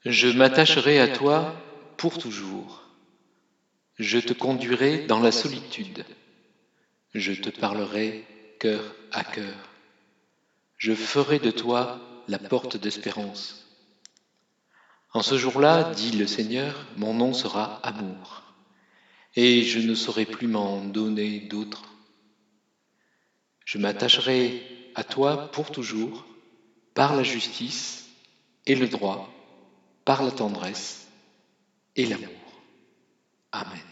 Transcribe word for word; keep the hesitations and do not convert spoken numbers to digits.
Je m'attacherai à toi pour toujours. Je te conduirai dans la solitude. Je te parlerai cœur à cœur. Je ferai de toi la porte d'espérance. En ce jour-là, dit le Seigneur, mon nom sera amour, et je ne saurai plus m'en donner d'autre. Je m'attacherai à toi pour toujours, par la justice et le droit, par la tendresse et l'amour. Amen.